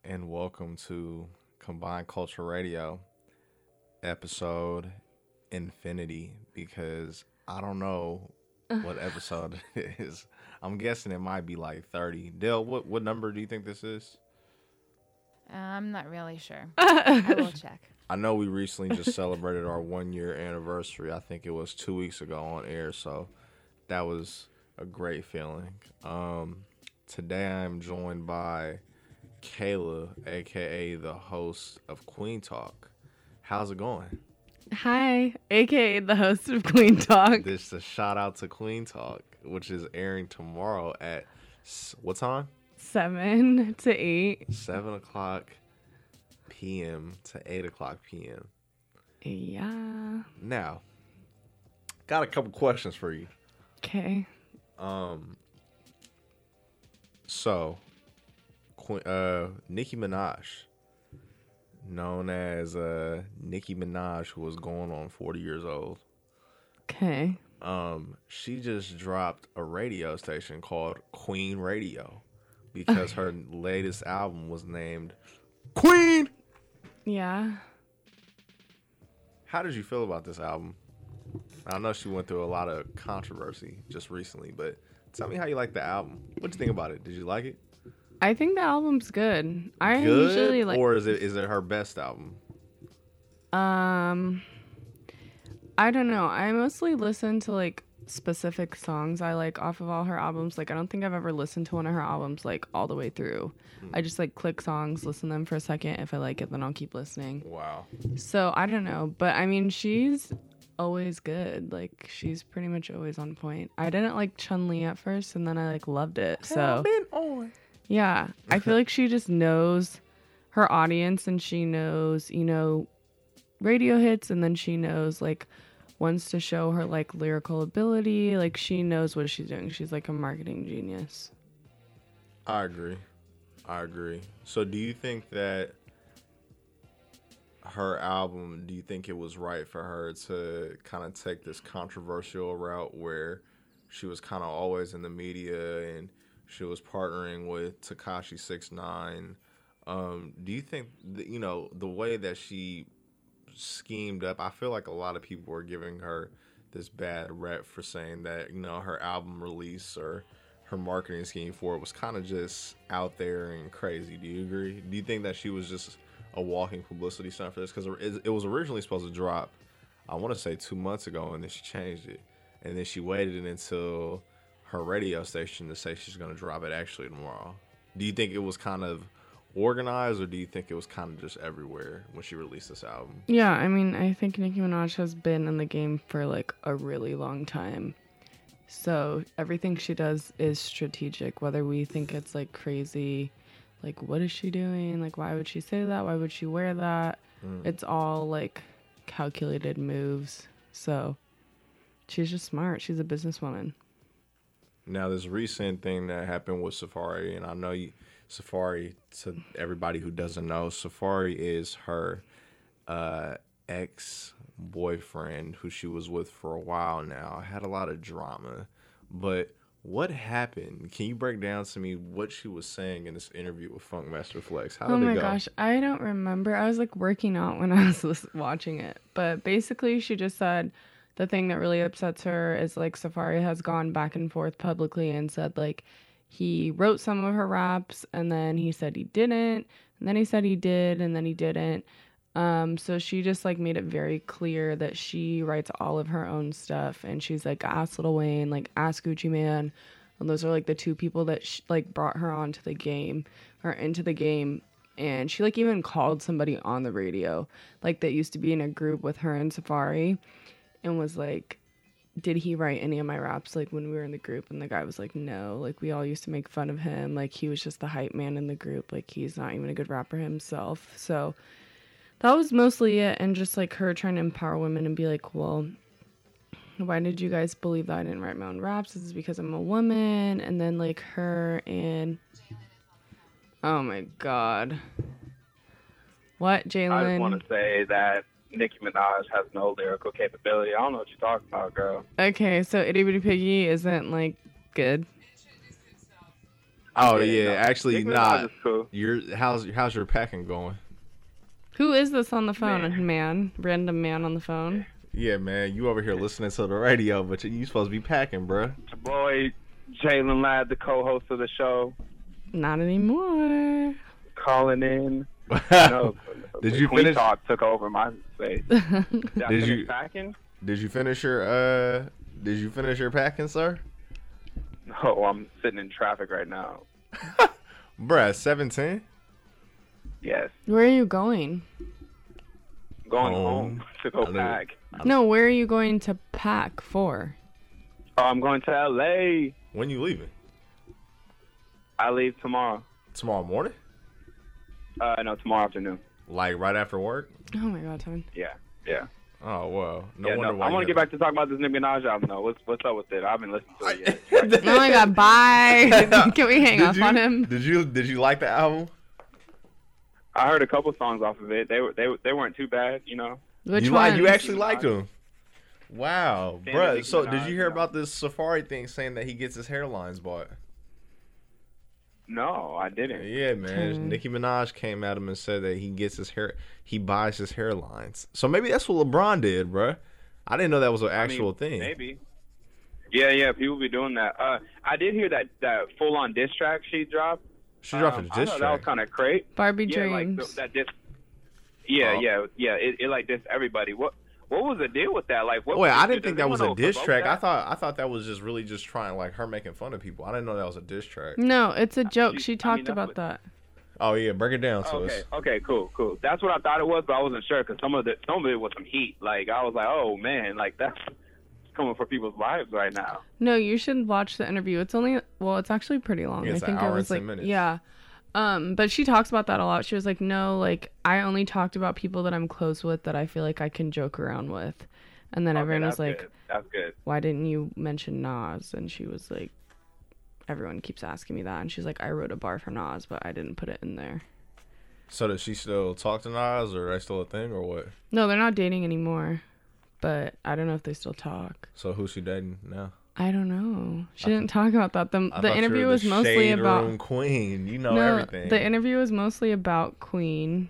and welcome to Combined Culture Radio, episode Infinity, because I don't know what episode it is. I'm guessing it might be like 30. Dale, what number do you think this is? I'm not really sure. I will check. I know we recently just celebrated our 1 year anniversary. I think it was 2 weeks ago on air, so that was a great feeling. Today I'm joined by Kayla, aka the host of Queen Talk. How's it going? Hi, aka the host of Queen Talk. This is a shout out to Queen Talk, which is airing tomorrow at what time? 7 to 8. 7 o'clock p.m. to 8 o'clock p.m. Yeah. Now, got a couple questions for you. Okay. So, Nicki Minaj, known as Nicki Minaj, who was going on 40 years old. Okay. She just dropped a radio station called Queen Radio because her latest album was named Queen. Yeah. How did you feel about this album? I know she went through a lot of controversy just recently, but tell me how you like the album. What'd you think about it? Did you like it? I think the album's good. I Good, usually like. or is it her best album? I don't know. I mostly listen to like specific songs I like off of all her albums. Like I don't think I've ever listened to one of her albums like all the way through. I just like click songs, listen to them for a second. If I like it, then I'll keep listening. Wow. So I don't know, but I mean, she's always good. Like she's pretty much always on point. I didn't like Chun-Li at first, and then I like loved it. So yeah, I feel like she just knows her audience, and she knows, radio hits, and then she knows like wants to show her like lyrical ability. Like she knows what she's doing. She's like a marketing genius. I agree. So do you think that her album, do you think it was right for her to kind of take this controversial route where she was kind of always in the media and she was partnering with Tekashi 6ix9ine? Do you think that, the way that she schemed up, I feel like a lot of people were giving her this bad rep for saying that, her album release or her marketing scheme for it was kind of just out there and crazy. Do you agree? Do you think that she was just a walking publicity stunt for this? Because it was originally supposed to drop, I want to say 2 months ago, and then she changed it. And then she waited until her radio station to say she's going to drop it actually tomorrow. Do you think it was kind of organized, or do you think it was kind of just everywhere when she released this album? Yeah, I mean, I think Nicki Minaj has been in the game for like a really long time. So everything she does is strategic, whether we think it's like crazy, like what is she doing? Like why would she say that? Why would she wear that? It's all like calculated moves. So she's just smart. She's a businesswoman. Now, this recent thing that happened with Safari, and I know Safari, to everybody who doesn't know, Safari is her ex-boyfriend who she was with for a while now. Had a lot of drama. But what happened? Can you break down to me what she was saying in this interview with Funkmaster Flex? How did it go? Oh my gosh, I don't remember. I was like working out when I was watching it. But basically she just said the thing that really upsets her is like Safari has gone back and forth publicly and said like he wrote some of her raps and then he said he didn't, and then he said he did, and then he didn't. So she just like made it very clear that she writes all of her own stuff, and she's like, ask Lil Wayne, like ask Gucci Mane, and those are like the two people that like brought her onto the game or into the game. And she like even called somebody on the radio like that used to be in a group with her and Safari, and was like, did he write any of my raps like when we were in the group? And the guy was like, no, like we all used to make fun of him, like he was just the hype man in the group, like he's not even a good rapper himself. So that was mostly it, and just like her trying to empower women and be like, well, why did you guys believe that I didn't write my own raps? This is because I'm a woman. And then like her and oh my god, what, Jalen? I just want to say that Nicki Minaj has no lyrical capability. I don't know what you're talking about, girl. Okay, so Itty Bitty Piggy isn't like good. Oh Yeah, yeah, no. actually, Nicki Minaj nah. is cool. How's your packing going? Who is this on the phone, man? Random man on the phone. Yeah, man, you over here listening to the radio, but you supposed to be packing, bruh. It's your boy Jalen Ladd, the co-host of the show, Not anymore. calling in. No, Did you Queen finish? Talk took over my space. Did I Did finish you- packing? Did you finish your packing, sir? No, I'm sitting in traffic right now. Bruh, 7:10. Yes, Where are you going? going Home. home to go I pack. No, where are you going to pack for? Oh, I'm going to LA. When you leaving? I leave tomorrow. Tomorrow morning? No, tomorrow afternoon. Like right after work? Oh my God, Tevin. Yeah. Oh well, no Yeah, wonder no, why. I want you to get back to talk about this Nicki Minaj album though. What's up with it? I haven't listened to it yet. Oh my God, bye. Can we hang Did up you- on him? Did you like the album? I heard a couple songs off of it. They weren't too bad, you know. Which you one? you actually liked him. Wow, Damn, bruh. Nicki So Minaj, did you hear you know. about this Safari thing saying that he gets his hairlines bought? No, I didn't. Yeah, man. Hmm. Nicki Minaj came at him and said that he buys his hairlines. So maybe that's what LeBron did, bruh. I didn't know that was an actual thing. Maybe. Yeah, people be doing that. I did hear that full-on diss track she dropped. She dropped a I diss thought that was track. kind of great. Barbie Yeah, Dreams. like that diss. Yeah, Oh. It like dissed everybody. What was the deal with that? Like, what? Wait, I does didn't think that anyone was a know diss provoke track. that? I thought that was just really just trying like her making fun of people. I didn't know that was a diss track. No, it's a joke. She I mean, talked that's about what- that. Oh yeah, break it down to Okay, us. okay, cool. That's what I thought it was, but I wasn't sure because some of it was some heat. Like I was like, oh man, like that's coming for people's lives right now. No, you should watch the interview. It's it's actually pretty long. Yeah, it's I think an hour it was and like 10 minutes. yeah. But she talks about that a lot. She was like, "No, like I only talked about people that I'm close with that I feel like I can joke around with." And then Okay, everyone was that's like, good. That's good. "Why didn't you mention Nas?" And she was like, "Everyone keeps asking me that." And she's like, "I wrote a bar for Nas, but I didn't put it in there." So does she still talk to Nas, or that's still a thing, or what? No, they're not dating anymore. But I don't know if they still talk. So who's she dating now? I don't know. She didn't talk about that. I The thought you interview were was the mostly shade about room queen. You know everything. The interview was mostly about Queen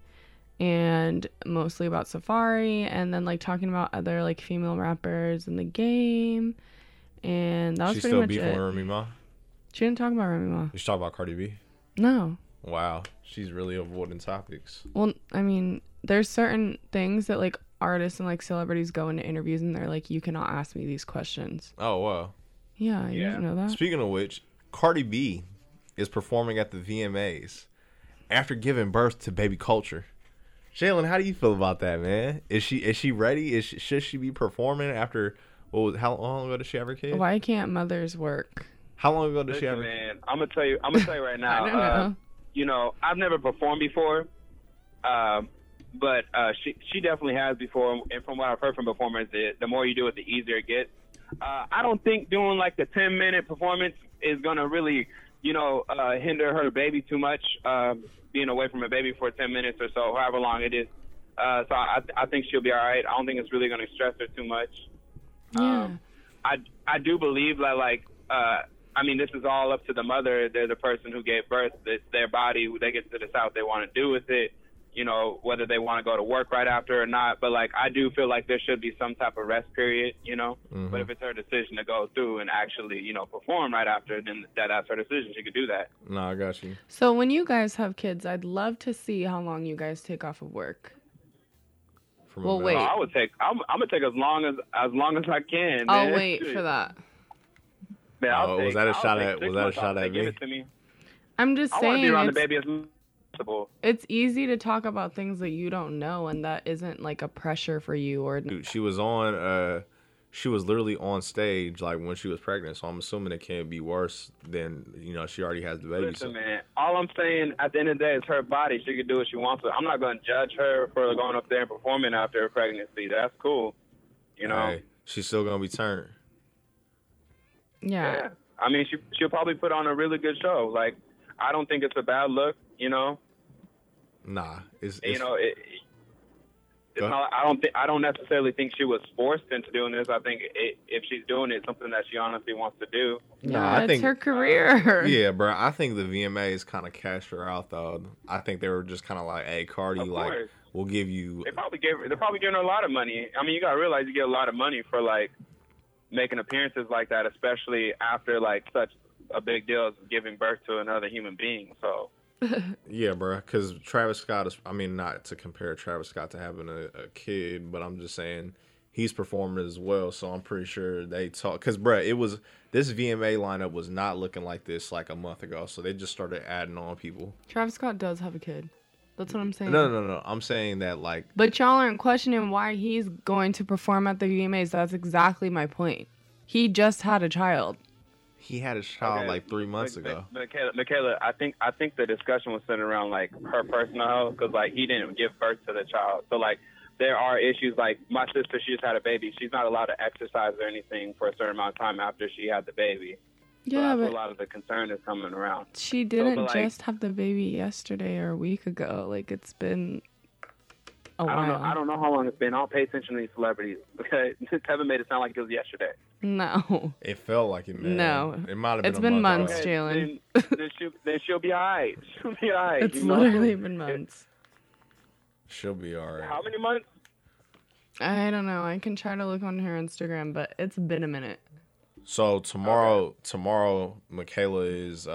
and mostly about Safari and then like talking about other like female rappers in the game. And that was She's pretty still much beefing it. with Remy Ma. She didn't talk about Remy Ma. You should talk about Cardi B. No. Wow, she's really avoiding topics. Well, I mean, there's certain things that like artists and like celebrities go into interviews and they're like, you cannot ask me these questions. Oh wow. Yeah, you Yeah. didn't know that? Speaking of which, Cardi B is performing at the VMAs after giving birth to baby Culture. Jalen, how do you feel about that, man? Is she ready? Should she be performing after how long ago did she have her kid? Why can't mothers work? How long ago did she have Listen, her? man, I'm gonna tell you right now. I don't know. You know, I've never performed before, but she definitely has before. And from what I've heard from performers, the more you do it, the easier it gets. I don't think doing like the 10-minute performance is gonna really, hinder her baby too much. Being away from her baby for 10 minutes or so, however long it is. So I think she'll be all right. I don't think it's really gonna stress her too much. Yeah. I do believe that this is all up to the mother. They're the person who gave birth. It's their body. They get to decide what they want to do with it. Whether they want to go to work right after or not. But I do feel like there should be some type of rest period. Mm-hmm. But if it's her decision to go through and actually, perform right after, then that's her decision. She could do that. No, I got you. So when you guys have kids, I'd love to see how long you guys take off of work. From Well, about- wait. I'm gonna take as long as I can. I'll man. wait for that. Man, Oh, was that a shot at- was that a shot at Give me? it to me. I'm just I want to saying be around the it's, baby as much as possible. it's easy to talk about things that you don't know and that isn't like a pressure for you or Dude, she was literally on stage like when she was pregnant, so I'm assuming it can't be worse than she already has the baby. Listen, man. All I'm saying at the end of the day is her body. She can do what she wants with. I'm not going to judge her for going up there and performing after her pregnancy. That's cool. Hey, she's still gonna be turned. yeah. Yeah. I mean, she'll probably put on a really good show. Like, I don't think it's a bad look. Nah, it's it's Go not. I don't necessarily think she was forced into doing this. I think if she's doing it, something that she honestly wants to do. No, Yeah, I it's think her career. yeah, bro. I think the VMAs kind of cashed her out though. I think they were just kind of like, "Hey, Cardi, Of like, course. we'll give you." They're probably giving her a lot of money. I mean, you gotta realize you get a lot of money for like making appearances like that, especially after like such a big deal as giving birth to another human being. So Yeah, bro. Because Travis Scott is. I mean, not to compare Travis Scott to having a kid, but I'm just saying he's performing as well. So I'm pretty sure they talk. Because, bro, this VMA lineup was not looking like this like a month ago. So they just started adding on people. Travis Scott does have a kid. That's what I'm saying. No. I'm saying that like. But y'all aren't questioning why he's going to perform at the VMAs. That's exactly my point. He just had a child. He had a child okay, like 3 months ago. Michaela, I think the discussion was centered around like her personal health because like he didn't give birth to the child. So like there are issues like my sister, she just had a baby. She's not allowed to exercise or anything for a certain amount of time after she had the baby. So Yeah, that's where but a lot of the concern is coming around. she didn't but, like- just have the baby yesterday or a week ago. Like, it's been a while. I don't know how long it's been. I don't pay attention to these celebrities. Okay, Kevin made it sound like it was yesterday. No. It felt like it, man. No. It might have been It's a been month months, ago. Jalen. Then she'll be all right. She'll be all right. It's you know? literally been months. She'll be all right. How many months? I don't know. I can try to look on her Instagram, but it's been a minute. So tomorrow, Michaela is.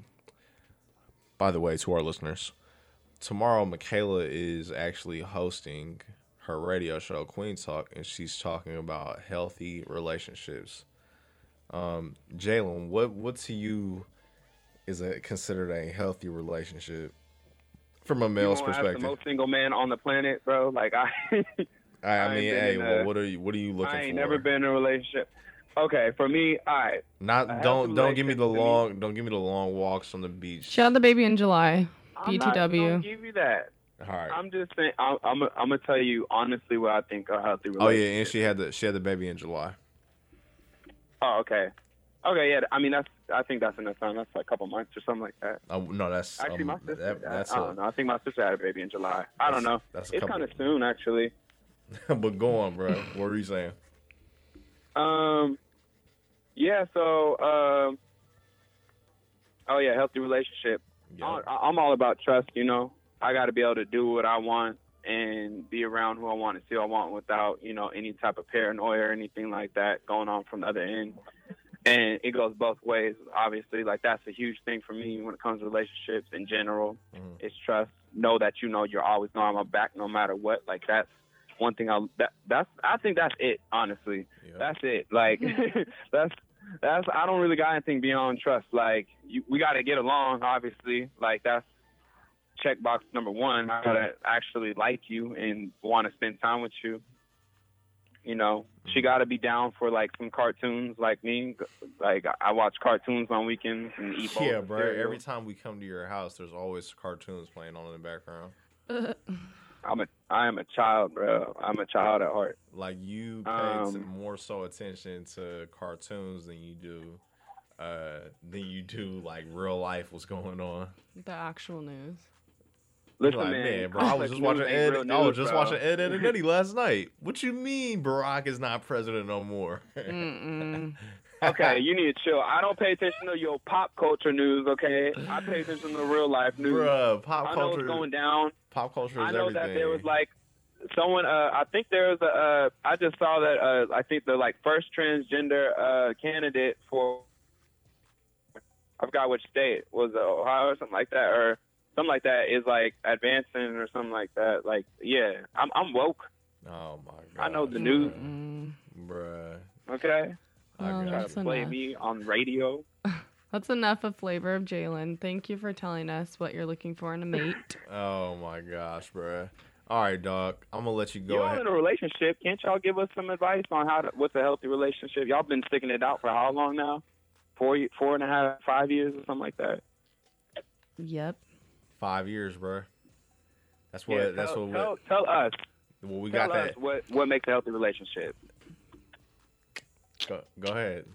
By the way, to our listeners, tomorrow Michaela is actually hosting her radio show, Queen Talk, and she's talking about healthy relationships. Jalen, what to you is considered a healthy relationship from a male's You wanna ask perspective? the most single man on the planet, bro. Like I I mean, been hey, in well, a- what are you looking I ain't for? never been in a relationship. Okay, for me, all right. Not I have don't some give me the relationship to me. don't give me the long walks on the beach. She had the baby in July. I'm not gonna BTW. give you that. All right. I'm just saying. I'm gonna tell you honestly what I think a healthy relationship. Oh yeah, and she had the baby in July. Oh, okay. Okay, yeah. I mean, I think that's enough time. That's like a couple months or something like that. Oh no, that's Actually, my sister. that's I don't know. I think my sister had a baby in July. I don't know. That's a It's couple. kind of soon, actually. But go on, bro. What were you saying? Yeah. So. Oh yeah, healthy relationship. Yeah. I'm all about trust. You know, I got to be able to do what I want and be around who I want and see who I want without, you know, any type of paranoia or anything like that going on from the other end. And it goes both ways, obviously. Like, that's a huge thing for me when it comes to relationships in general. Mhm. It's trust. Know that, you know, you're always on my back no matter what. Like, that's one thing I think that's it, honestly. Yeah. That's it. Like, that's I don't really got anything beyond trust. Like, we got to get along, obviously. Like, that's checkbox number one. I got to actually like you and want to spend time with you. You know, she got to be down for, like, some cartoons like me. Like, I watch cartoons on weekends and eat bowls Yeah, of bro. cereal. Every time we come to your house, there's always cartoons playing on in the background. I am a child, bro. I'm a child at heart. Like you pay more so attention to cartoons than you do like real life. What's going on? The actual news. Listen, Like, man, bro, I was just watching news ain't real Ed. I was news, just bro. watching Ed, and Eddie last night. What you mean, Barack is not president no more? Mm-mm. Okay, you need to chill. I don't pay attention to your pop culture news, okay? I pay attention to real life news. Bruh, pop I know culture. what's going down. Pop culture is I know everything. that there was like someone. I think there was I just saw that. I think the like first transgender candidate for. I forgot which state was it, Ohio or something like that, or something like that is like advancing or something like that. Like, yeah, I'm woke. Oh my god. I know the news. Mm-mm. Bruh. Okay, Well, I got that's it. play enough. me on radio. That's enough of Flavor of Jalen. Thank you for telling us what you're looking for in a mate. Oh my gosh, bruh. All right, dog. I'm gonna let you go Y'all ahead. in a relationship? Can't y'all give us some advice on what's a healthy relationship? Y'all been sticking it out for how long now? 4.5, 5 years or something like that. Yep. 5 years, bruh. That's Yeah, what. That's what. tell us. Well, we Tell got us that. what makes a healthy relationship. Go ahead.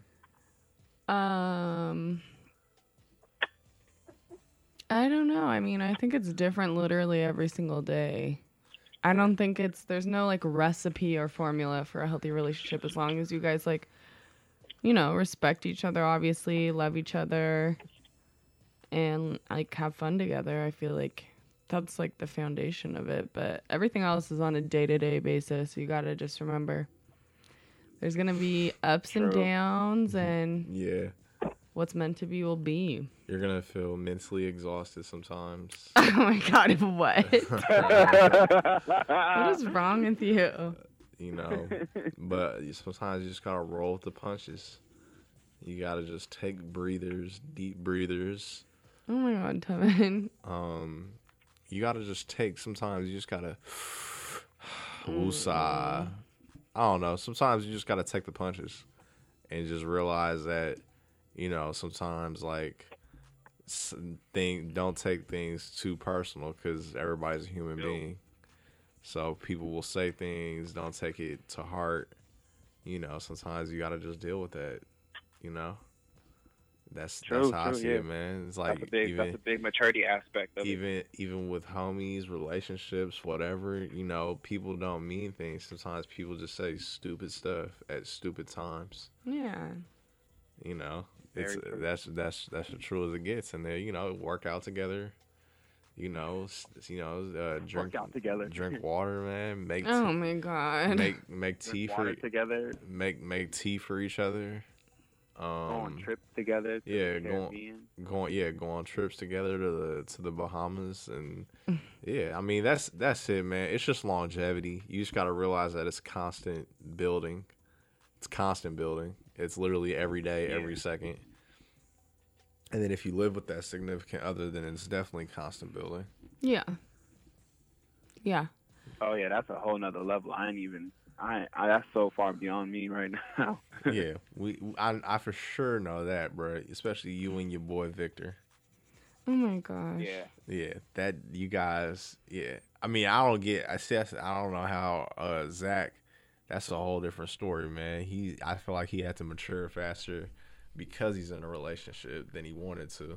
I don't know. I mean, I think it's different literally every single day. I don't think there's no like recipe or formula for a healthy relationship as long as you guys like, respect each other, obviously, love each other, and like have fun together. I feel like that's like the foundation of it. But everything else is on a day-to-day basis. You got to just remember there's going to be ups and downs, and Yeah. what's meant to be will be. You're going to feel mentally exhausted sometimes. Oh my God, what? What is wrong with you? But sometimes you just got to roll with the punches. You got to just take breathers, deep breathers. Oh my God, Tevin. You got to just sometimes you just got to woosah. I don't know. Sometimes you just got to take the punches and just realize that, sometimes like don't take things too personal because everybody's a human being. So people will say things, don't take it to heart. Sometimes you got to just deal with that, That's how I see it, man. It's like that's a big maturity aspect of it. Even with homies, relationships, whatever, people don't mean things. Sometimes people just say stupid stuff at stupid times. Yeah. That's as true as it gets. And they, work out together. Drink Work out together. Drink water, man. Oh my God. Make tea for together. Make tea for each other. Go on trips together. Go on trips together to the Bahamas, and I mean that's it, man. It's just longevity. You just got to realize that it's constant building. It's constant building. It's literally every day, every second. And then if you live with that significant other, then it's definitely constant building. Yeah. Yeah. Oh yeah, that's a whole nother level. That's so far beyond me right now. Yeah, I for sure know that, bro. Especially you and your boy Victor. Oh my gosh. Yeah, that you guys. Yeah, I mean, I don't know how Zach. That's a whole different story, man. I feel like he had to mature faster because he's in a relationship than he wanted to.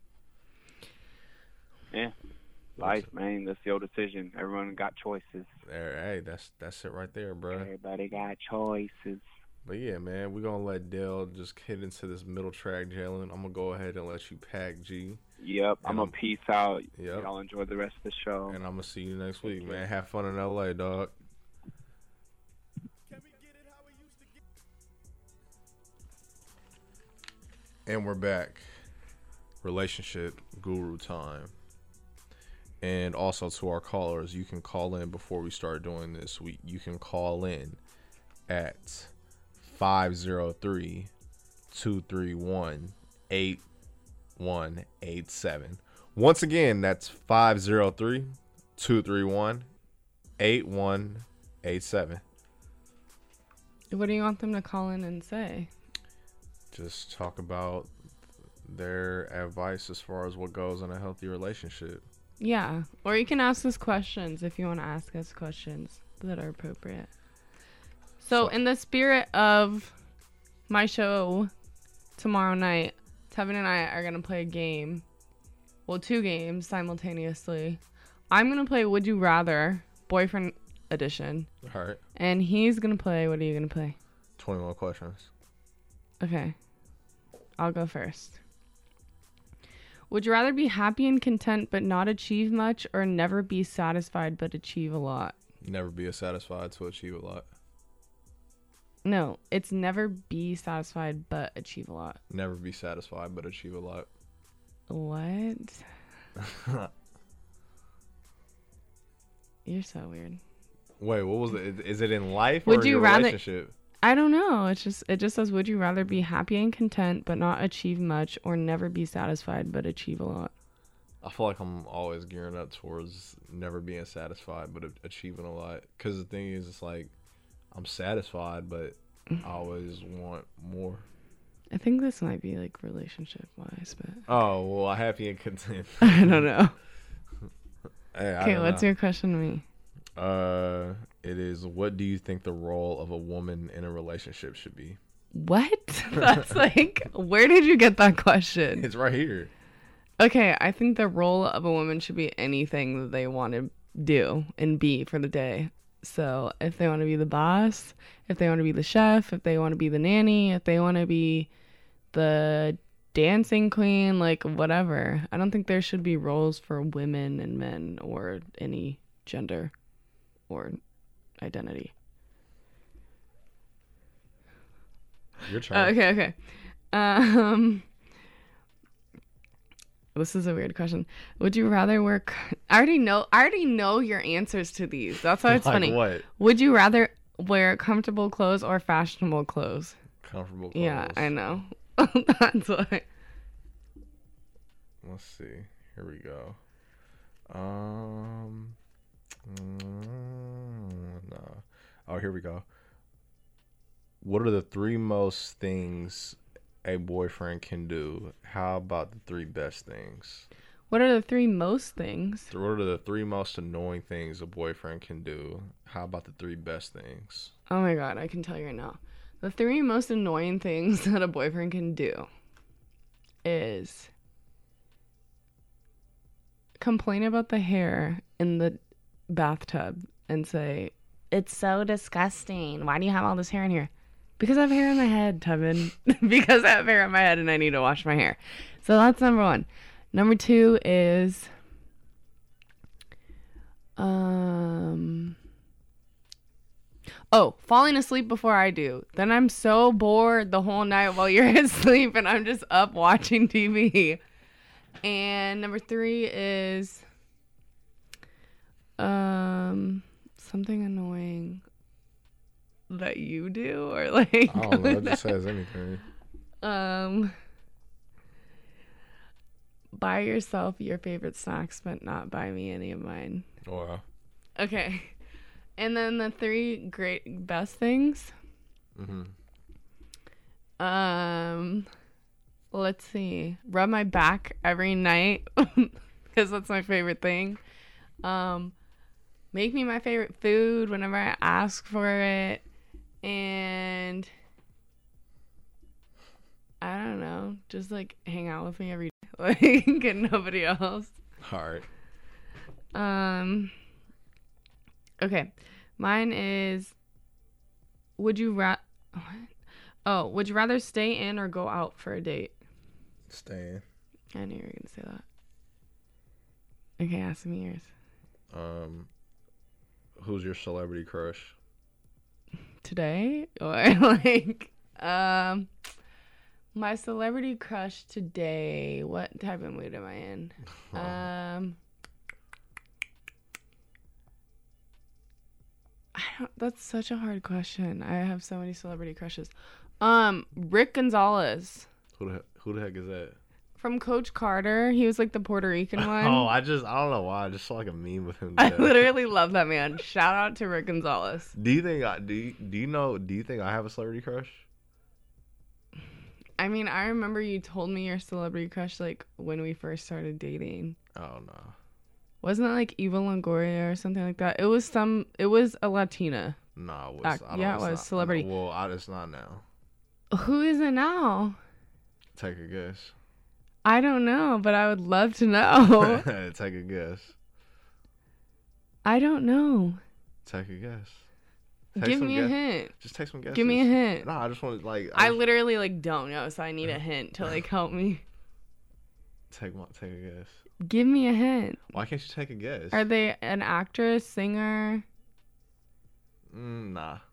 Yeah. Life, man, that's your decision. Everyone got choices. Hey, that's it right there, bro. Everybody got choices. But yeah, man, we're gonna let Dale just hit into this middle track, Jalen. I'm gonna go ahead and let you pack, G. Yep, I'm gonna peace out. Yep. Y'all enjoy the rest of the show. And I'm gonna see you next week, man. Have fun in LA, dog. And we're back. Relationship guru time. And also to our callers, you can call in before we start doing this. You can call in at 503-231-8187. Once again, that's 503-231-8187. What do you want them to call in and say? Just talk about their advice as far as what goes in a healthy relationship. Yeah, or you can ask us questions if you want to ask us questions that are appropriate. So in the spirit of my show tomorrow night, Tevin and I are going to play a game. Well, 2 games simultaneously. I'm going to play Would You Rather, Boyfriend Edition. All right. And he's going to play, what are you going to play? 21 questions. Okay. I'll go first. Would you rather be happy and content but not achieve much, or never be satisfied but achieve a lot? Never be satisfied to achieve a lot. No, it's never be satisfied but achieve a lot. Never be satisfied but achieve a lot. What? You're so weird. Wait, what was it? Is it in life or Would you your rather, relationship? I don't know. It just says, would you rather be happy and content but not achieve much, or never be satisfied but achieve a lot? I feel like I'm always gearing up towards never being satisfied but achieving a lot. Because the thing is, it's like I'm satisfied, but I always want more. I think this might be like relationship wise, but oh well, happy and content. I don't know. Hey, okay, what's your question to me? It is, what do you think the role of a woman in a relationship should be? What? That's like, where did you get that question? It's right here. Okay, I think the role of a woman should be anything that they want to do and be for the day. So if they want to be the boss, if they want to be the chef, if they want to be the nanny, if they want to be the dancing queen, like whatever. I don't think there should be roles for women and men or any gender or identity. Your turn. Okay. This is a weird question. Would you rather work? I already know your answers to these. That's why it's Like funny. what? Would you rather wear comfortable clothes or fashionable clothes? Comfortable clothes. Yeah, I know. That's why. Let's see. Here we go. No. Oh, here we go. What are the 3 most things a boyfriend can do? How about the 3 best things? What are the 3 most things? What are the 3 most annoying things a boyfriend can do? How about the 3 best things? Oh my god, I can tell you right now. The 3 most annoying things that a boyfriend can do is complain about the hair in the bathtub and say, "It's so disgusting. Why do you have all this hair in here?" Because I have hair in my head, Tevin. Because I have hair in my head and I need to wash my hair. So that's number 1. Number 2 is falling asleep before I do. Then I'm so bored the whole night while you're asleep and I'm just up watching TV. And number 3 is something annoying that you do, or like I don't know. It just says anything. buy yourself your favorite snacks but not buy me any of mine. Wow. Okay. And then the 3 best things. Let's see. Rub my back every night because that's my favorite thing. Make me my favorite food whenever I ask for it. And I don't know, just like hang out with me every day, like, and nobody else. All right. Okay, mine is, would you would you rather stay in or go out for a date? Stay in. I knew you were gonna say that. Okay, ask me yours. Who's your celebrity crush? Today, or like my celebrity crush today, what type of mood am I in? That's such a hard question. I have so many celebrity crushes. Rick Gonzalez. Who the heck is that? From Coach Carter. He was like the Puerto Rican one. I don't know why. I just saw like a meme with him. I literally love that man. Shout out to Rick Gonzalez. Do you think I have a celebrity crush? I mean, I remember you told me your celebrity crush like when we first started dating. Oh no. Wasn't it like Eva Longoria or something like that? It was a Latina. No, it was celebrity. Well, it's not now. Who is it now? Take a guess. I don't know, but I would love to know. Take a guess. I don't know. Take a guess. Give me a hint. Just take some guesses. Give me a hint. No, I just want to I literally like don't know, so I need a hint to like help me. Take a guess. Give me a hint. Why can't you take a guess? Are they an actress, singer? Nah.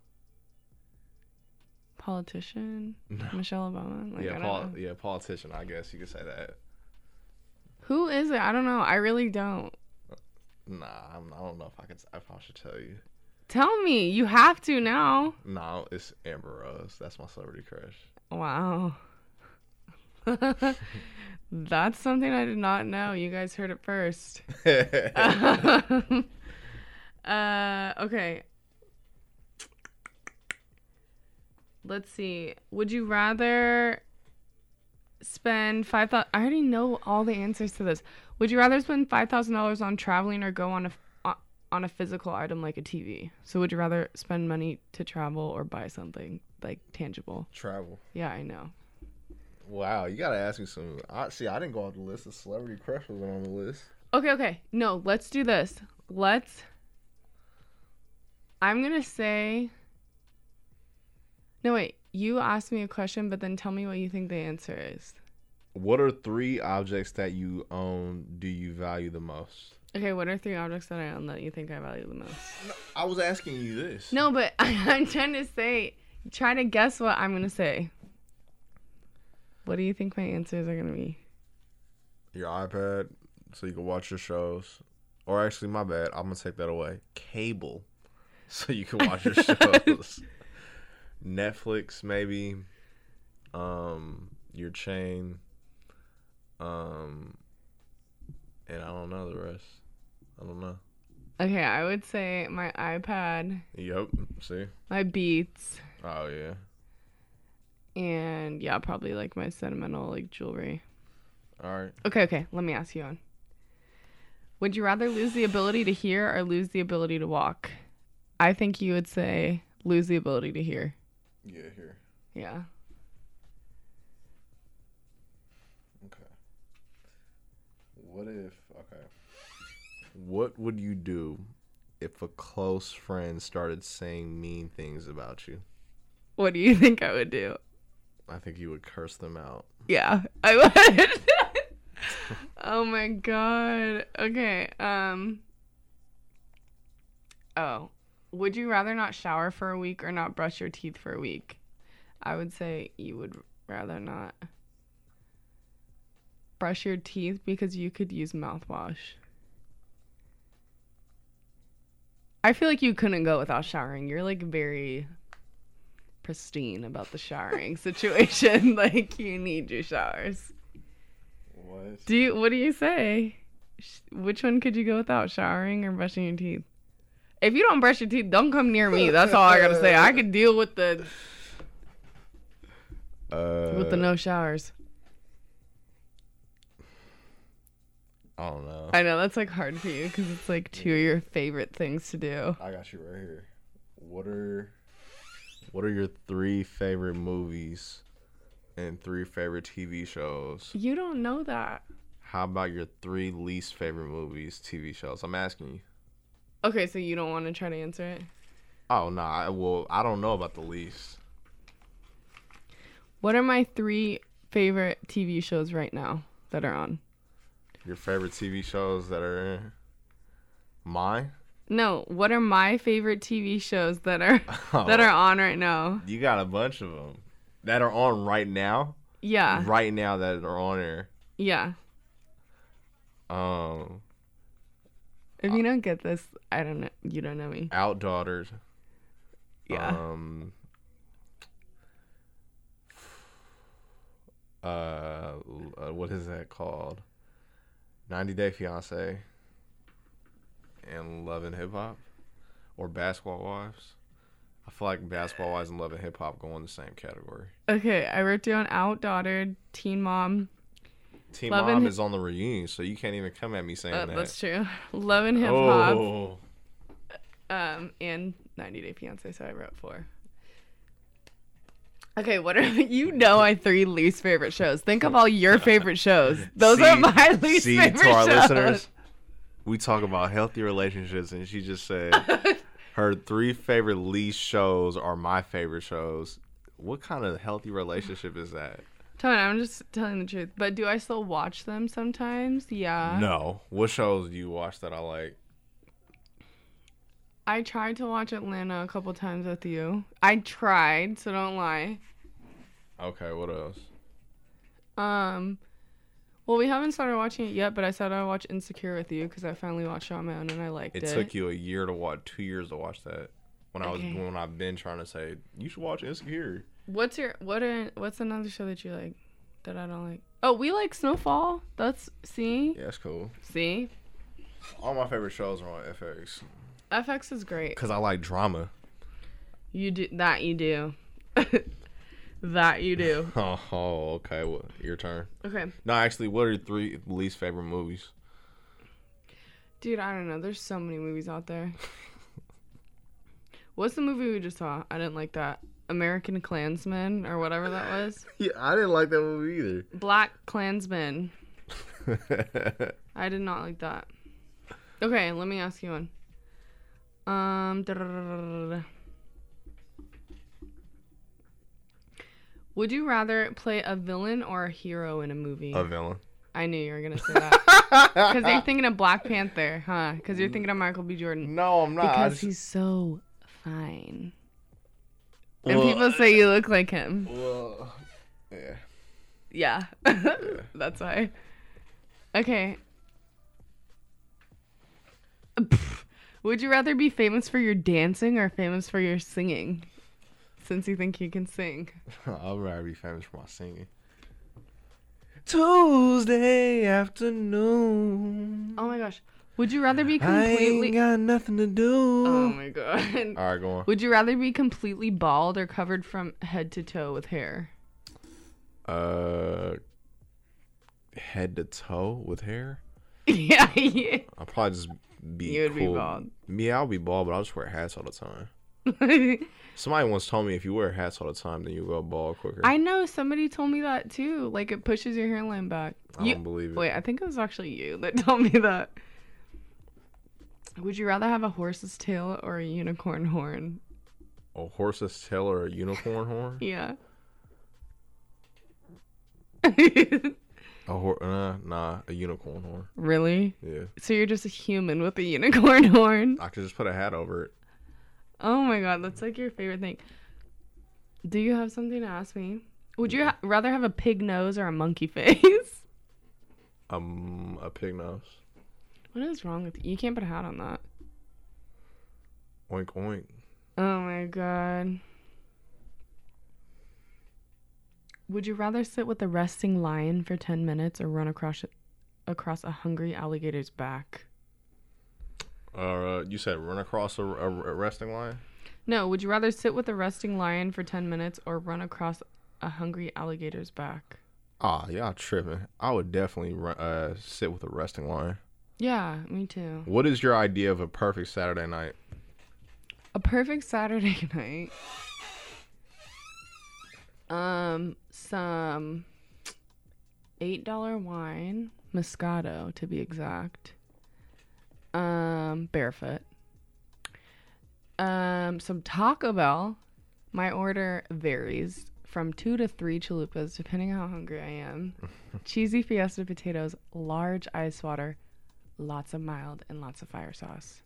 Politician? No. Michelle Obama? Like, politician. I guess you could say that. Who is it? I don't know. I really don't. Nah, I don't know if I should tell you. Tell me. You have to now. No, it's Amber Rose. That's my celebrity crush. Wow. That's something I did not know. You guys heard it first. Okay. Let's see. Would you rather spend $5,000? I already know all the answers to this. Would you rather spend $5,000 on traveling or go on a physical item like a TV? So would you rather spend money to travel or buy something like tangible? Travel. Yeah, I know. Wow, you gotta ask me some. I didn't go off the list. The celebrity crush wasn't on the list. Okay. No, let's do this. I'm going to say... No, wait. You asked me a question, but then tell me what you think the answer is. What are 3 objects that you own do you value the most? Okay, what are 3 objects that I own that you think I value the most? No, I was asking you this. No, but I'm trying to say... Try to guess what I'm going to say. What do you think my answers are going to be? Your iPad, so you can watch your shows. Or actually, my bad. I'm going to take that away. Cable, so you can watch your shows. Netflix, maybe. Your chain. And I don't know the rest. I don't know. Okay, I would say my iPad. Yep. See? My Beats. Oh, yeah. And yeah, probably like my sentimental like jewelry. All right. Okay. Let me ask you one. Would you rather lose the ability to hear or lose the ability to walk? I think you would say lose the ability to hear. Yeah, here. Yeah. Okay. What would you do if a close friend started saying mean things about you? What do you think I would do? I think you would curse them out. Yeah, I would. Oh my god. Okay. Oh. Would you rather not shower for a week or not brush your teeth for a week? I would say you would rather not brush your teeth because you could use mouthwash. I feel like you couldn't go without showering. You're like very pristine about the showering situation. Like you need your showers. What? What do you say? Which one could you go without, showering or brushing your teeth? If you don't brush your teeth, don't come near me. That's all I gotta say. I could deal with the no showers. I don't know. I know that's like hard for you because it's like 2 of your favorite things to do. I got you right here. What are your 3 favorite movies and 3 favorite TV shows? You don't know that. How about your 3 least favorite movies, TV shows? I'm asking you. Okay, so you don't want to try to answer it? Oh, no. I don't know about the least. What are my 3 favorite TV shows right now that are on? Your favorite TV shows that are mine? No, what are my favorite TV shows that are that are on right now? You got a bunch of them that are on right now. Yeah. Right now that are on there. Yeah. If you don't get this, I don't know. You don't know me. Outdaughters. Yeah. What is that called? 90 Day Fiancé and Love and Hip Hop, or Basketball Wives. I feel like Basketball Wives and Love and Hip Hop go in the same category. Okay, I wrote down Outdaughtered, Teen Mom. Teen Mom is on the reunion, so you can't even come at me saying that. That's true. Love and Hip Hop. Oh. And 90 Day Fiancé, so I wrote 4. Okay, what are my 3 least favorite shows? Think of all your favorite shows. Those are my least favorite shows. To our listeners, we talk about healthy relationships, and she just said her 3 favorite least shows are my favorite shows. What kind of healthy relationship is that? Tony, I'm just telling the truth. But do I still watch them sometimes? Yeah. No. What shows do you watch that I like? I tried to watch Atlanta a couple times with you. I tried, so don't lie. Okay, what else? Well, we haven't started watching it yet, but I said I'd watch Insecure with you because I finally watched it on my own and I liked it. It took you a year to watch, 2 years to watch that. When I've been trying to say you should watch Insecure. What's another show that you like that I don't like? Oh, we like Snowfall. See? Yeah, that's cool. See? All my favorite shows are on FX. FX is great. Because I like drama. You do. That you do. That you do. Oh, okay. Well, your turn. Okay. No, actually, what are your 3 least favorite movies? Dude, I don't know. There's so many movies out there. What's the movie we just saw? I didn't like that. American Klansman or whatever that was. Yeah, I didn't like that movie either. Black Klansman. I did not like that. Okay, let me ask you one. Would you rather play a villain or a hero in a movie? A villain. I knew you were gonna say that. Because you're thinking of Black Panther, huh? Because you're thinking of Michael B. Jordan. No, I'm not. Because he's so fine. And people say you look like him. Well, yeah. Yeah. That's why. Okay. Would you rather be famous for your dancing or famous for your singing? Since you think you can sing. I'd rather be famous for my singing. Tuesday afternoon. Oh my gosh. Would you rather be I ain't completely... got nothing to do. Oh my god. All right, go on. Would you rather be completely bald or covered from head to toe with hair? Head to toe with hair? Yeah. I'll probably just be You would be cool. bald. Yeah, I'll be bald, but I'll just wear hats all the time. Somebody once told me if you wear hats all the time, then you go bald quicker. I know. Somebody told me that too. Like, it pushes your hairline back. I don't believe it. Wait, I think it was actually you that told me that. Would you rather have a horse's tail or a unicorn horn? A horse's tail or a unicorn horn? Yeah. Nah, a unicorn horn. Really? Yeah. So you're just a human with a unicorn horn? I could just put a hat over it. Oh my god, that's like your favorite thing. Do you have something to ask me? Would you rather have a pig nose or a monkey face? A pig nose. What is wrong with you? You can't put a hat on that. Oink oink. Oh my god. Would you rather sit with a resting lion for 10 minutes or run across a hungry alligator's back? You said run across a resting line? No, would you rather sit with a resting lion for 10 minutes or run across a hungry alligator's back? Y'all tripping. I would definitely sit with a resting lion. Yeah, me too. What is your idea of a perfect Saturday night? A perfect Saturday night. Some $8 wine, Moscato to be exact. Barefoot. Some Taco Bell. My order varies from 2 to 3 chalupas, depending on how hungry I am. Cheesy Fiesta potatoes, large ice water, lots of mild, and lots of fire sauce.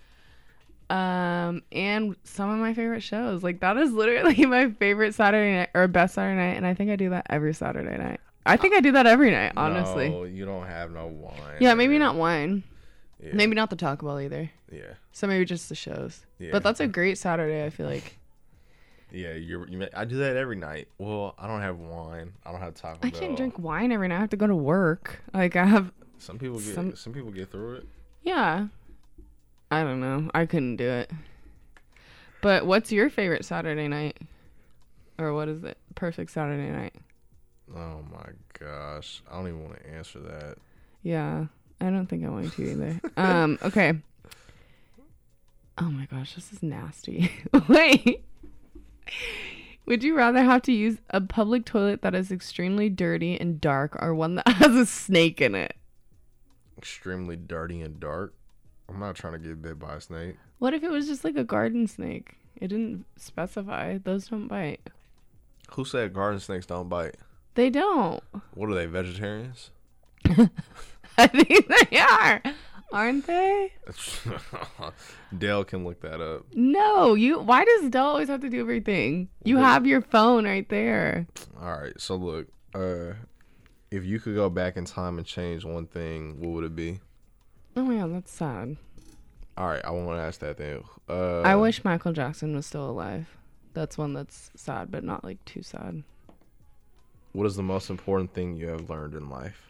And some of my favorite shows. Like, that is literally my favorite Saturday night, or best Saturday night, and I think I do that every Saturday night. I think I do that every night, honestly. No, you don't have no wine. Yeah, maybe not wine. Yeah. Maybe not the Taco Bell either. Yeah. So maybe just the shows. Yeah. But that's a great Saturday, I feel like. Yeah, I do that every night. Well, I don't have wine. I don't have Taco Bell. I can't drink wine every night. I have to go to work. Like, I have... Some people get through it. Yeah. I don't know. I couldn't do it. But what's your favorite Saturday night? Or what is it? Perfect Saturday night. Oh my gosh. I don't even want to answer that. Yeah. I don't think I want to either. Okay. Oh my gosh, this is nasty. Wait. Would you rather have to use a public toilet that is extremely dirty and dark or one that has a snake in it? Extremely dirty and dark? I'm not trying to get bit by a snake. What if it was just like a garden snake? It didn't specify. Those don't bite. Who said garden snakes don't bite? They don't. What are they, vegetarians? I think they are. Aren't they? Dale can look that up. No, why does Dell always have to do everything? You have your phone right there. All right, so look, if you could go back in time and change one thing, what would it be? Oh my god, that's sad. All right, I want to ask that then. I wish Michael Jackson was still alive. That's one that's sad, but not like too sad. What is the most important thing you have learned in life?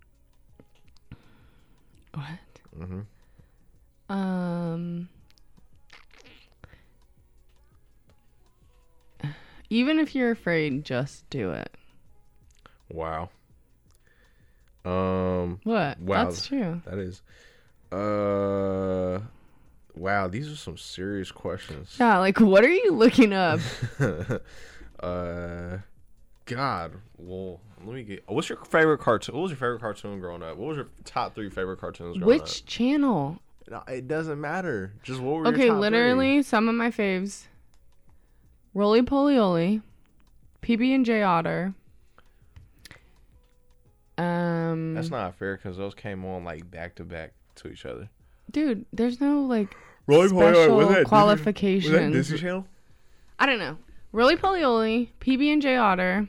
What? Mm-hmm. Even if you're afraid, just do it. Wow. What? Wow. That's true. That is. Wow, these are some serious questions. Yeah, like what are you looking up? God. Well, let me get. What's your favorite cartoon? What was your favorite cartoon growing up? What was your top 3 favorite cartoons growing up? Which channel? No, it doesn't matter. Just what were your Okay, top literally some of my faves. Roly Polioli, PB and J Otter. That's not fair because those came on like back to back to each other. Dude, there's no like Roly special qualifications. Was that Disney Channel? I don't know. Roly Polioli, PB and J Otter.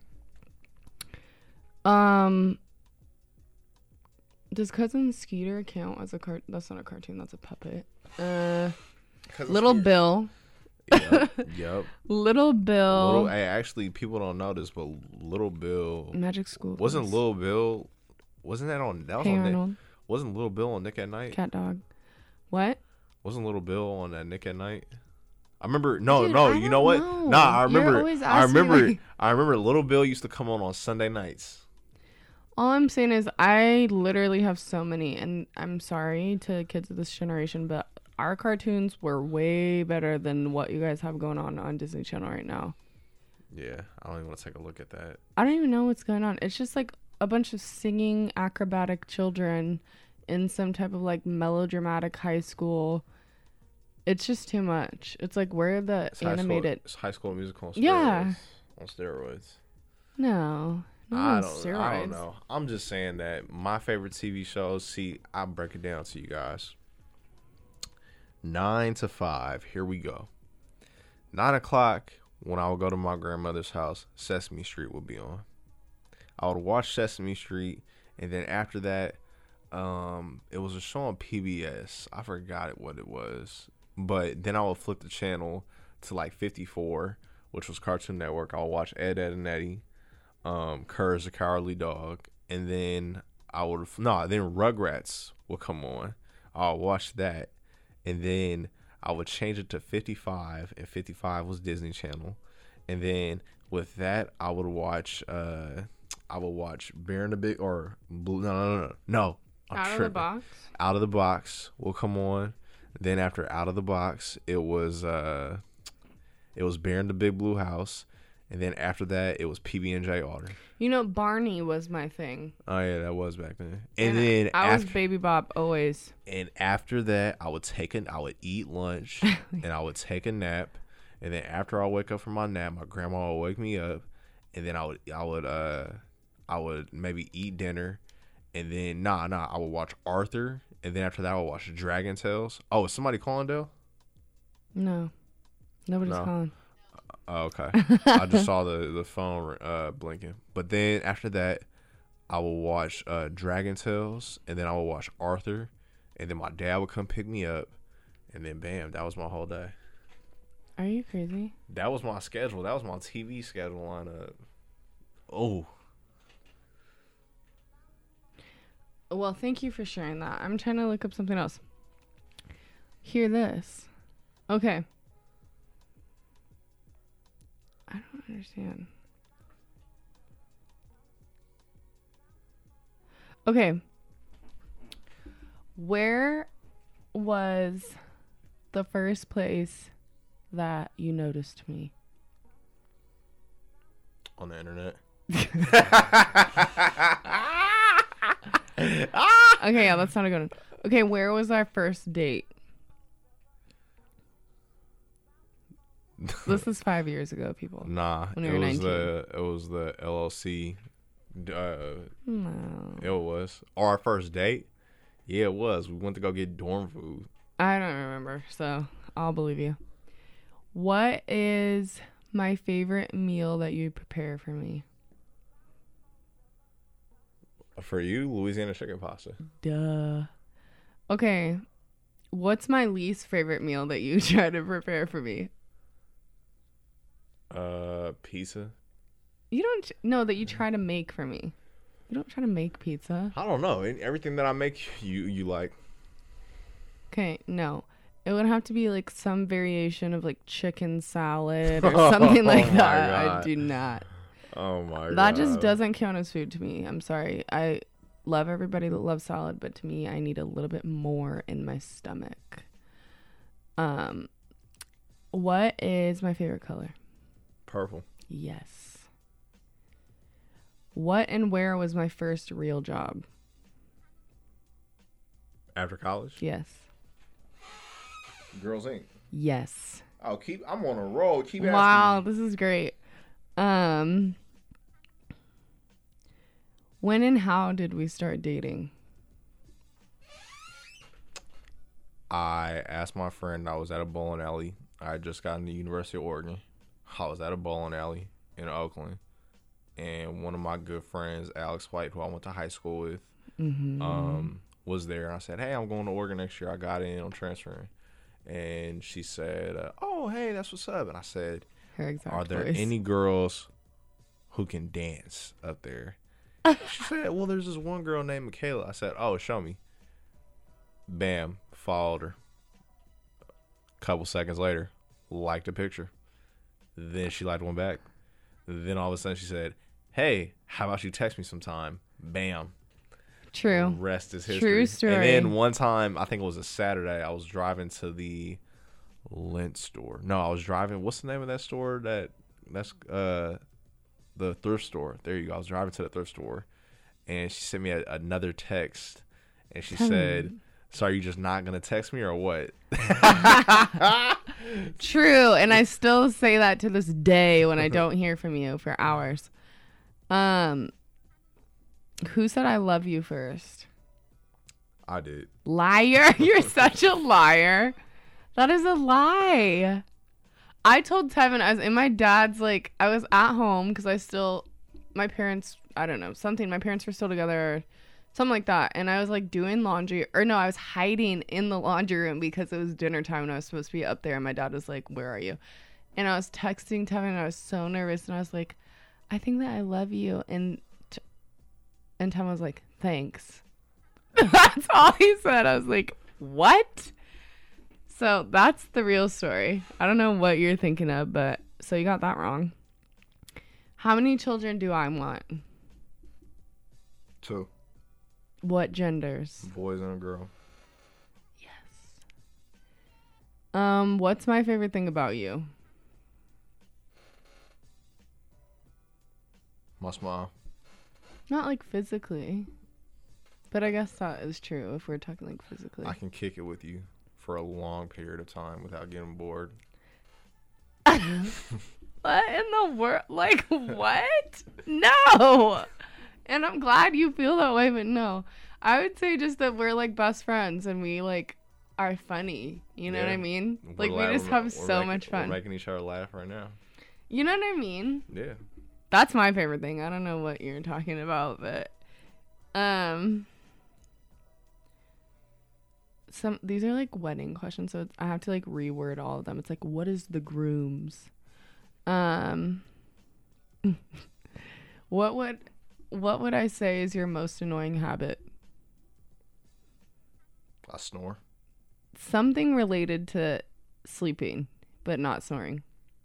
Does Cousin Skeeter count as a That's not a cartoon. That's a puppet. Little Bill. Yep. Little Bill. Hey, actually, people don't know this, but Little Bill Magic School. wasn't Little Bill. Wasn't that on? That was Hey on Nick. Arnold. Wasn't Little Bill on Nick at Night? Cat Dog. What? Wasn't Little Bill on that Nick at Night? I remember. No, Dude, no. I You know don't what? know. Nah, I You're remember. always I asking me, remember. like- I remember. Little Bill used to come on Sunday nights. All I'm saying is I literally have so many, and I'm sorry to kids of this generation, but our cartoons were way better than what you guys have going on Disney Channel right now. Yeah, I don't even want to take a look at that. I don't even know what's going on. It's just like a bunch of singing acrobatic children in some type of like melodramatic high school. It's just too much. It's like where the It's animated. It's High School Musical on steroids. Yeah. On steroids. No. I on don't steroids. know. I'm just saying that my favorite TV shows. See, I'll break it down to you guys. 9 to 5. Here we go. 9 o'clock. When I would go to my grandmother's house, Sesame Street would be on. I would watch Sesame Street, and then after that, it was a show on PBS. I forgot what it was, but then I would flip the channel to like 54, which was Cartoon Network. I would watch Ed, Edd and Eddy, Courage the Cowardly Dog, and then then Rugrats would come on. I'll watch that, and then I would change it to 55, and 55 was Disney Channel. And then with that, I would watch Bear in the Big or Blue. No. I'm Out of the tripping. box. Out of the Box will come on. Then after Out of the Box, it was Bear in the Big Blue House. And then after that, it was PB&J Otter. You know, Barney was my thing. Oh yeah, that was back then. And then I was after, Baby Bop always. and after that, I would eat lunch and I would take a nap. And then after I wake up from my nap, my grandma would wake me up, and then I would maybe eat dinner, and then I would watch Arthur, and then after that I would watch Dragon Tales. Oh, is somebody calling, Dale? No. Nobody's No. calling. Oh, okay. I just saw the phone blinking. But then after that, I will watch Dragon Tales, and then I will watch Arthur, and then my dad would come pick me up, and then bam, that was my whole day. Are you crazy? That was my schedule. That was my TV schedule lineup. Oh. Well, thank you for sharing that. I'm trying to look up something else. Hear this. Okay. I don't understand. Okay. Where was the first place that you noticed me? On the internet. Okay, yeah, that's not a good one. Okay, where was our first date? This is 5 years ago, people. Nah, When it you were was 19. it was the LLC. No. It was our first date. Yeah, it was. We went to go get dorm food. I don't remember, so I'll believe you. What is my favorite meal that you prepare for me? For you, Louisiana chicken pasta. Duh. Okay. What's my least favorite meal that you try to prepare for me? Pizza. You don't know that you try to make for me. You don't try to make pizza. I don't know. Everything that I make, you like. Okay, no. It would have to be like some variation of like chicken salad or something like Oh my that. I God. do not. Oh my god. That just doesn't count as food to me. I'm sorry. I love everybody that loves salad, but to me, I need a little bit more in my stomach. What is my favorite color? Purple. Yes. What and where was my first real job? After college. Yes. Girls Inc. Yes. Oh, I'm on a roll. Keep asking Wow, me. this is great. When and how did we start dating? I asked my friend. I was at a bowling alley. I had just gotten to the University of Oregon. I was at a bowling alley in Oakland, and one of my good friends, Alex White, who I went to high school with, was there. And I said, "Hey, I'm going to Oregon next year. I got in. I'm transferring." And she said, "Oh, hey, that's what's up." And I said, Her exact "Are there voice. any girls who can dance up there?" She said, "Well, there's this one girl named Michaela." I said, "Oh, show me." Bam, followed her. Couple seconds later, liked a picture. Then she liked one back. Then all of a sudden she said, "Hey, how about you text me sometime?" Bam. True. Rest is history. True story. And then one time, I think it was a Saturday, I was driving to the Lint store. No, I was driving. What's the name of that store? That's the thrift store. There you go. I was driving to the thrift store, and she sent me another text, and she said, "So are you just not gonna text me or what?" True, and I still say that to this day when I don't hear from you for hours. Who said I love you first? I did. Liar. You're such a liar. That is a lie. I told Tevin, I was in my dad's, like, I was at home because my parents, I don't know, something, my parents were still together or something like that. And I was, like, doing laundry, or no, I was hiding in the laundry room because it was dinner time and I was supposed to be up there. And my dad was like, "Where are you?" And I was texting Tevin and I was so nervous. And I was like, "I think that I love you." And Tevin was like, "Thanks." That's all he said. I was like, "What?" So that's the real story. I don't know what you're thinking of, but so you got that wrong. How many children do I want? 2 What genders? boys and a girl. What's my favorite thing about you? My smile. Not like physically, but I guess that is true if we're talking like physically. I can kick it with you for a long period of time without getting bored. What in the world? Like, what? No. And I'm glad you feel that way, but no. I would say just that we're like best friends and we like are funny. You know what I mean? Like, we just have so much fun. We're making each other laugh right now. You know what I mean? Yeah. That's my favorite thing. I don't know what you're talking about, but these are like wedding questions, so I have to like reword all of them. It's like, what is the groom's? What would I say is your most annoying habit? I snore. Something related to sleeping, but not snoring.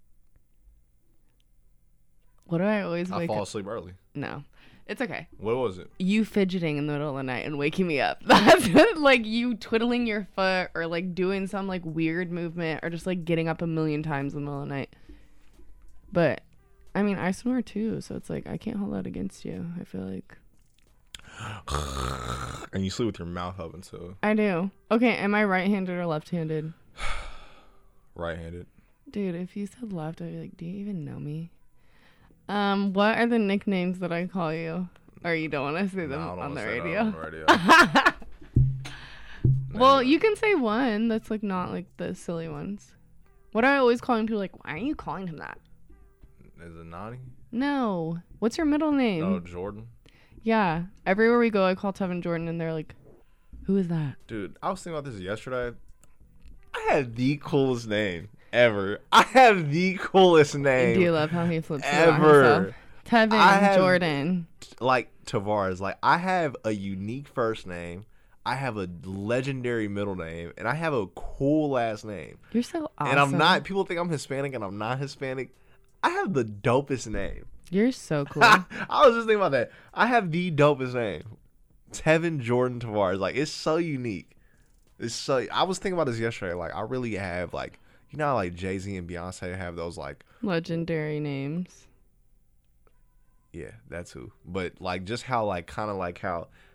What do I always I wake fall up? asleep early. No, it's okay. What was it? You fidgeting in the middle of the night and waking me up. That's like you twiddling your foot or like doing some like weird movement or just like getting up a million times in the middle of the night. But I mean, I snore too, so it's like I can't hold that against you. I feel like And you sleep with your mouth open too. I do. Okay, am I right-handed or left-handed? Right-handed. Dude, if you said left, I'd be like, do you even know me? What are the nicknames that I call you? Or you don't want to say them No, I don't on wanna the say that radio? on the radio. Well, you can say one that's like not like the silly ones. What do I always call him? People are like, why are you calling him that? Is it Nani? No. What's your middle name? No, Jordan. Yeah. Everywhere we go, I call Tevin Jordan, and they're like, who is that? Dude, I was thinking about this yesterday. I had the coolest name ever. I have the coolest name. Do you love how he flips it on ever. himself? Tevin Jordan. Like Tavares. Like, I have a unique first name. I have a legendary middle name. And I have a cool last name. You're so awesome. And I'm not, people think I'm Hispanic and I'm not Hispanic. I have the dopest name. You're so cool. I was just thinking about that. I have the dopest name. Tevin Jordan Tavares. Like, it's so unique. It's so, I was thinking about this yesterday. Like, I really have, like, you know how, like, Jay-Z and Beyonce have those, like, Legendary names. yeah, that's who. But, like, just how, like, kind of like how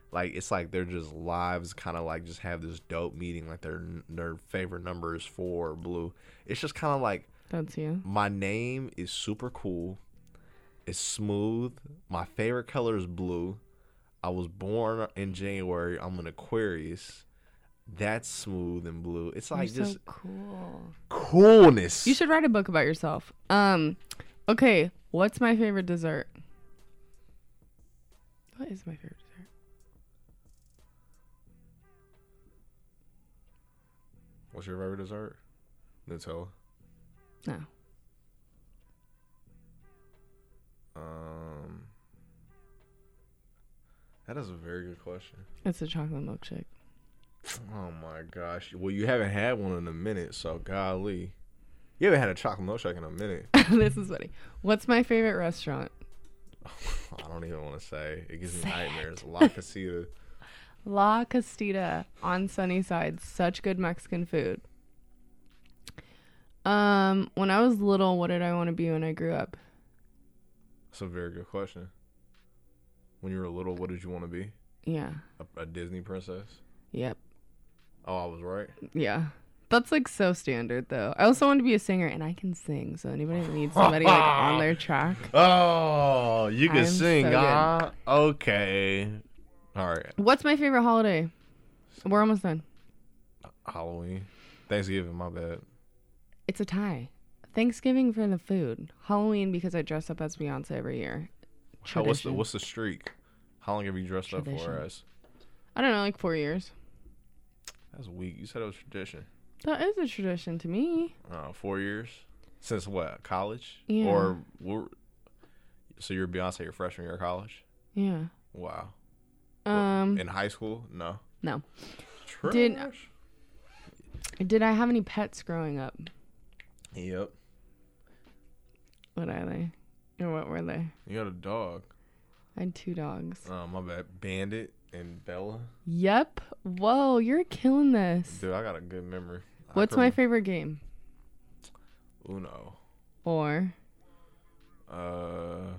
like it's like their just lives kind of like just have this dope meeting. Like their favorite number is 4 blue. It's just kind of like That's you. my name is super cool. It's smooth. My favorite color is blue. I was born in January. I'm an Aquarius. That's smooth and blue. It's like You're just so cool. coolness. You should write a book about yourself. Okay, what's my favorite dessert? What is my favorite dessert? What's your favorite dessert? Nutella. No. That is a very good question. It's a chocolate milkshake. Oh my gosh. Well, you haven't had one in a minute, so golly. You haven't had a chocolate milkshake in a minute. This is funny. What's my favorite restaurant? I don't even want to say. It gives me nightmares. La Casita. La Castita on Sunnyside. Such good Mexican food. When I was little, what did I want to be when I grew up? That's a very good question. When you were little, what did you want to be? Yeah. A Disney princess? Yep. Oh, I was right. Yeah. That's like so standard though. I also want to be a singer and I can sing. So anybody that needs somebody like on their track. Oh, you can I'm sing, so huh? Okay. All right. What's my favorite holiday? We're almost done. Halloween. Thanksgiving, my bad. It's a tie. Thanksgiving for the food. Halloween because I dress up as Beyonce every year. What's the streak? How long have you dressed up for us? I don't know, like 4 years. That's weak. You said it was tradition. That is a tradition to me. 4 years? Since what? College? Yeah. So you're Beyonce your freshman year of college? Yeah. Wow. In high school? No. No. Trash. Did I have any pets growing up? Yep. What are they? Or what were they? You got a dog. I had 2 dogs. Oh, my bad. Bandit and Bella. Yep. Whoa, you're killing this. Dude, I got a good memory. What's my favorite game? Uno. Or? The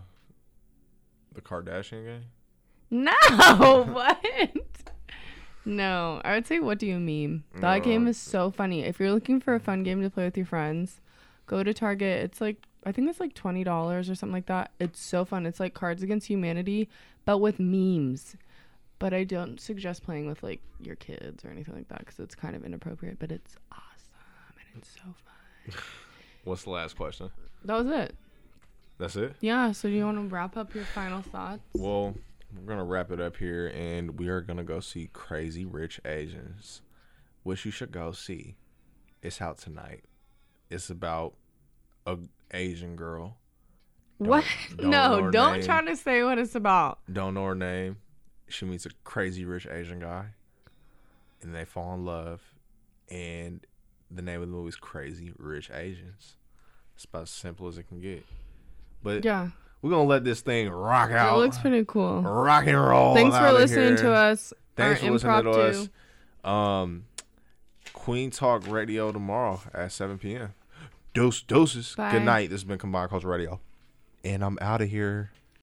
Kardashian game? No, what? No, I would say what do you meme? That No. game is so funny. If you're looking for a fun game to play with your friends, go to Target. It's like, I think it's like $20 or something like that. It's so fun. It's like Cards Against Humanity, but with memes. But I don't suggest playing with like your kids or anything like that because it's kind of inappropriate, but it's awesome and it's so fun. What's the last question? That was it. That's it? Yeah, so do you want to wrap up your final thoughts? Well, we're going to wrap it up here, and we are going to go see Crazy Rich Asians, which you should go see. It's out tonight. It's about a Asian girl. What? No, don't try to say what it's about. Don't know her name. She meets a crazy rich Asian guy, and they fall in love, and the name of the movie is Crazy Rich Asians. It's about as simple as it can get. But yeah, we're going to let this thing rock out. It looks pretty cool. Rock and roll. Thanks for listening to us. Thanks for listening to us. Queen Talk Radio tomorrow at 7 p.m. Doses. Bye. Good night. This has been Combined Culture Radio. And I'm out of here.